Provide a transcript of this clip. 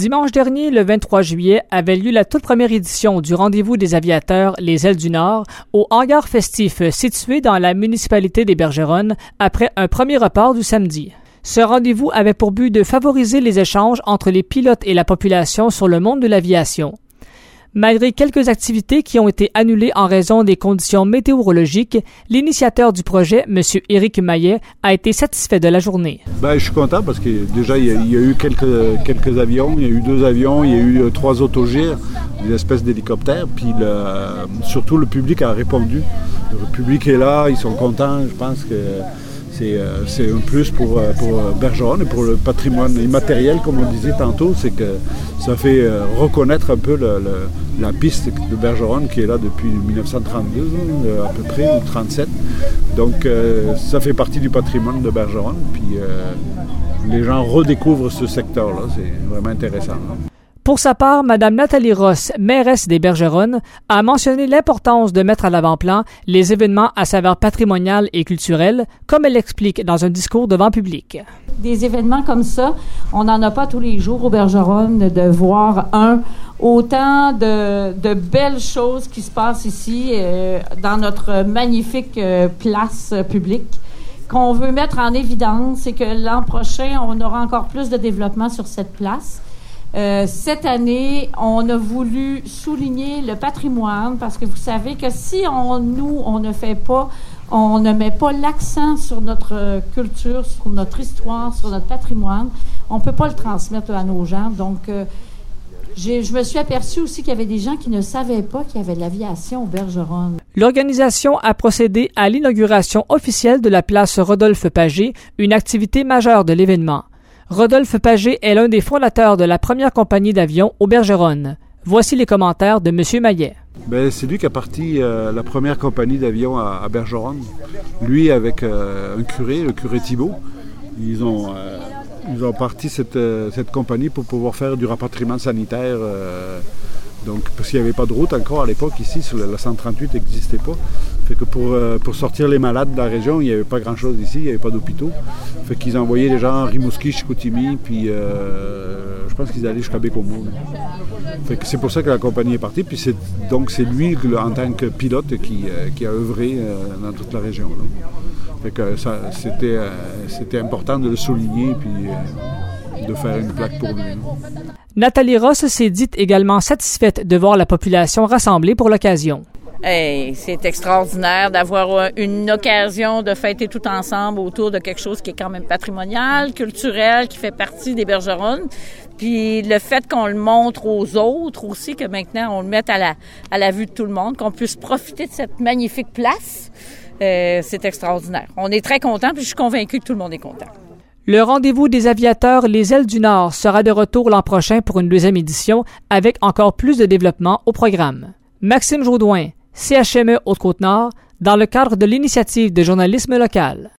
Dimanche dernier, le 23 juillet, avait lieu la toute première édition du Rendez-vous des aviateurs Les Ailes du Nord au hangar festif situé dans la municipalité des Bergeronnes après un premier report du samedi. Ce rendez-vous avait pour but de favoriser les échanges entre les pilotes et la population sur le monde de l'aviation. Malgré quelques activités qui ont été annulées en raison des conditions météorologiques, l'initiateur du projet, M. Éric Maillet, a été satisfait de la journée. Je suis content parce que déjà, il y a eu quelques avions. Il y a eu 2 avions, il y a eu 3 autogires, des espèces d'hélicoptères. Puis surtout, le public a répondu. Le public est là, ils sont contents. Je pense que c'est un plus pour Bergeronne et pour le patrimoine immatériel, comme on disait tantôt. C'est que ça fait reconnaître un peu la piste de Bergeronne qui est là depuis 1932 à peu près, ou 1937. Donc ça fait partie du patrimoine de Bergeronne. Puis les gens redécouvrent ce secteur-là. C'est vraiment intéressant. Pour sa part, Mme Nathalie Ross, mairesse des Bergeronnes, a mentionné l'importance de mettre à l'avant-plan les événements à saveur patrimoniale et culturelle, comme elle l'explique dans un discours devant public. Des événements comme ça, on n'en a pas tous les jours aux Bergeronnes, de voir autant de belles choses qui se passent ici dans notre magnifique place publique qu'on veut mettre en évidence et que l'an prochain, on aura encore plus de développement sur cette place. Cette année, on a voulu souligner le patrimoine parce que vous savez que si on ne met pas l'accent sur notre culture, sur notre histoire, sur notre patrimoine, on ne peut pas le transmettre à nos gens. Donc, je me suis aperçue aussi qu'il y avait des gens qui ne savaient pas qu'il y avait de l'aviation au Bergeronnes. L'organisation a procédé à l'inauguration officielle de la place Rodolphe-Pagé, une activité majeure de l'événement. Rodolphe Pagé est l'un des fondateurs de la première compagnie d'avions au Bergeronnes. Voici les commentaires de M. Maillet. C'est lui qui a parti la première compagnie d'avions à Bergeronnes. Lui avec un curé, le curé Thibault. Ils ont parti cette compagnie pour pouvoir faire du rapatriement sanitaire. Donc, parce qu'il n'y avait pas de route encore à l'époque ici, sur la 138 n'existait pas. Fait que pour sortir les malades de la région, il n'y avait pas grand-chose ici, il n'y avait pas d'hôpitaux. Fait qu'ils envoyaient les gens à Rimouski, Chicoutimi, puis je pense qu'ils allaient jusqu'à Bécomo. Fait que c'est pour ça que la compagnie est partie. Puis c'est lui, en tant que pilote, qui a œuvré dans toute la région. Là. Fait que c'était important de le souligner, puis de faire une plaque pour lui. Nathalie Ross s'est dite également satisfaite de voir la population rassemblée pour l'occasion. Hey, c'est extraordinaire d'avoir une occasion de fêter tout ensemble autour de quelque chose qui est quand même patrimonial, culturel, qui fait partie des Bergeronnes. Puis le fait qu'on le montre aux autres aussi, que maintenant on le mette à la vue de tout le monde, qu'on puisse profiter de cette magnifique place, c'est extraordinaire. On est très contents, puis je suis convaincue que tout le monde est content. Le Rendez-vous des aviateurs Les Ailes du Nord sera de retour l'an prochain pour une 2e édition avec encore plus de développement au programme. Maxime Jaudoin, CHME Haute-Côte-Nord, dans le cadre de l'initiative de journalisme local.